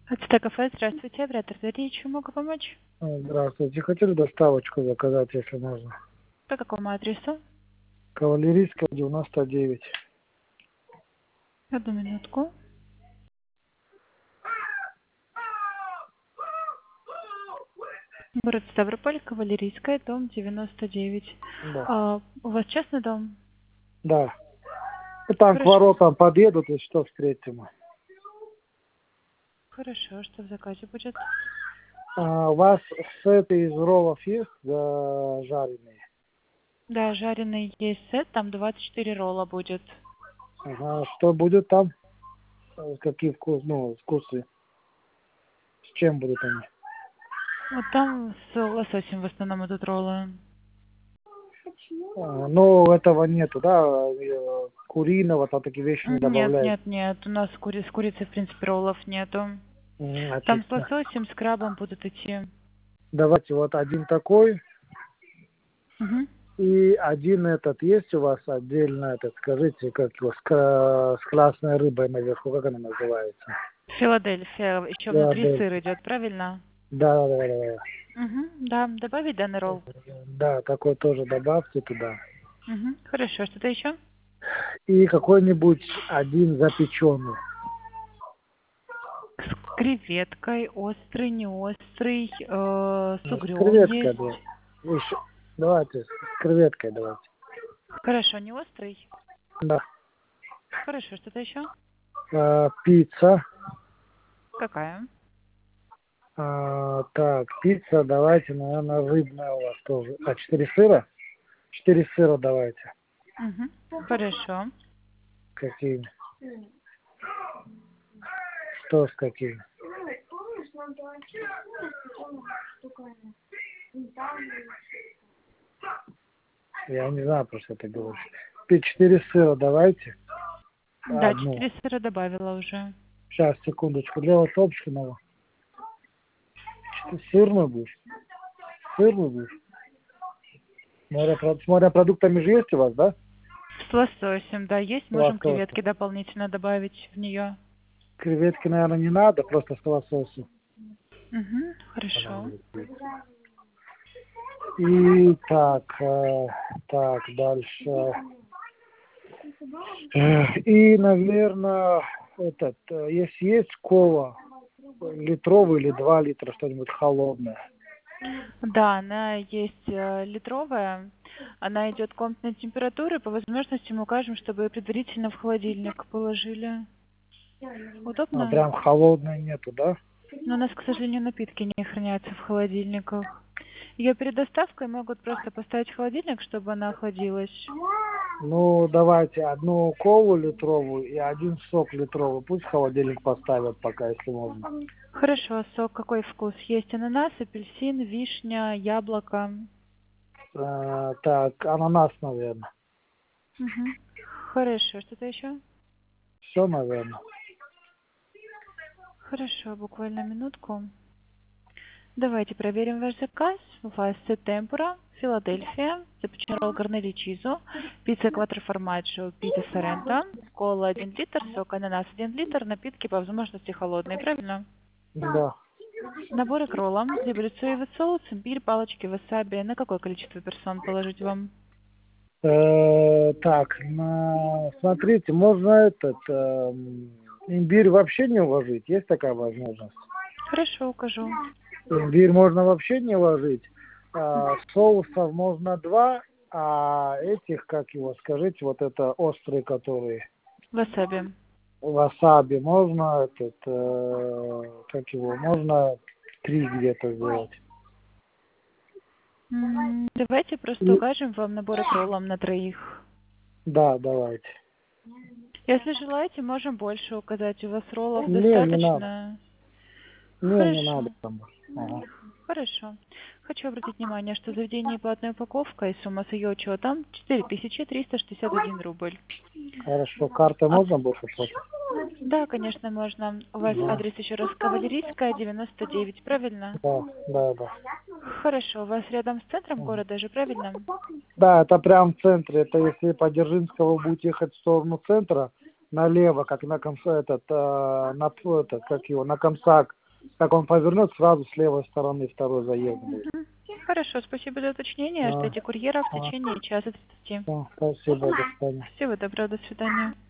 Ацтек кафе, здравствуйте, оператор Дарья, чем могу помочь? Здравствуйте. Хотели доставочку заказать, если можно? По какому адресу? Кавалерийская, 99. Одну минутку. Город Ставрополь, Кавалерийская, дом 99. Да. У вас частный дом? Да. И там к Хорошо. воротам подъедут, и что встретим. Хорошо, что в заказе будет? У вас сеты из роллов есть жареные? Да, жареный есть сет, там 24 ролла будет. Ага. Что будет там? Какие вкусы? С чем будут они? Вот там с лососем в основном идут роллы. Ну, этого нету, да? Куриного, там такие вещи не Нет, добавляют. нет, нет, у нас с курицей, в принципе, роллов нету. Там с Отлично. лососем, с крабом будут идти. Давайте вот один такой. Угу. И один этот есть у вас отдельно, скажите, как его, с красной рыбой наверху, как она называется? Филадельфия, еще Да, внутри да, сыр идет, правильно? да, да, да. Угу, да, добавить данный ролл. Да, такой тоже добавьте туда. Угу, хорошо, что-то еще? И какой-нибудь один запеченный. С креветкой, острый, не острый, с С угрем креветкой, есть. да. Еще. Давайте, с креветкой давайте. Хорошо, не острый? Да. Хорошо, что-то еще? Пицца. Какая? Так, пицца давайте, наверное, рыбная у вас тоже. 4 сыра? 4 сыра давайте. Угу, хорошо. Какие? Что с какими? Я не знаю, про что ты говоришь. 4 сыра давайте. Да, Одну. 4 сыра добавила уже. Сейчас, секундочку. Для вас общего. Сырный будешь? Сырный будешь? С морепродуктами же есть у вас, да? С лососем, да, есть, можем Лосось. креветки дополнительно добавить в нее. Креветки, наверное, не надо, просто с лососем. Угу, хорошо. И так, дальше. И, наверное, если есть кола, литровый или 2 литра, что-нибудь холодное. Да, она есть литровая, она идет комнатной температуры, по возможности мы укажем, чтобы предварительно в холодильник положили. Удобно? Прям холодной нету, да? Но у нас, к сожалению, напитки не хранятся в холодильниках. Ее перед доставкой могут просто поставить в холодильник, чтобы она охладилась. Ну, давайте одну колу литровую и один сок литровый. Пусть в холодильник поставят пока, если можно. Хорошо, сок какой вкус? Есть ананас, апельсин, вишня, яблоко. Так, ананас, наверное. Угу. Хорошо, что-то еще? Все, наверное. Хорошо, буквально минутку. Давайте проверим ваш заказ. У вас темпура, Филадельфия, запеченный ролл гарнели чизу, пицца кватроформаджо, пицца соренто, кола 1 литр, сок ананас 1 литр, напитки по возможности холодные, правильно? Да. Наборы к роллам, либо соевый соус, имбирь, палочки, васаби. На какое количество персон положить вам? Так, смотрите, можно имбирь вообще не уложить? Есть такая возможность? Хорошо, укажу. Имбирь можно вообще не ложить. Соусов можно 2, а этих, как его, скажите, вот это острые, которые Васаби. васаби, можно как его, можно 3 где-то сделать. Давайте просто И- укажем вам наборы к роллам на троих. Да, давайте. Если желаете, можем больше указать. У вас роллов Не надо. достаточно? Не надо Хорошо. там. Ага. Хорошо. Хочу обратить внимание, что заведение платная упаковка и сумма с ее учетом 4361 рубль. Хорошо. Картой А, можно больше платить? да, конечно, можно. У вас Да, адрес еще раз Кавалерийская, 99, правильно? да. Хорошо. У вас рядом с центром Мгм. города же, правильно? Да, это прям в центре. Это если по Дзержинского будете ехать в сторону центра, налево, как на на Комсак, как он повернет, сразу с левой стороны второй заезд будет. Хорошо, спасибо за уточнение. А, Ждите курьера в а, течение часа 30. Спасибо, до свидания. Всего доброго, до свидания.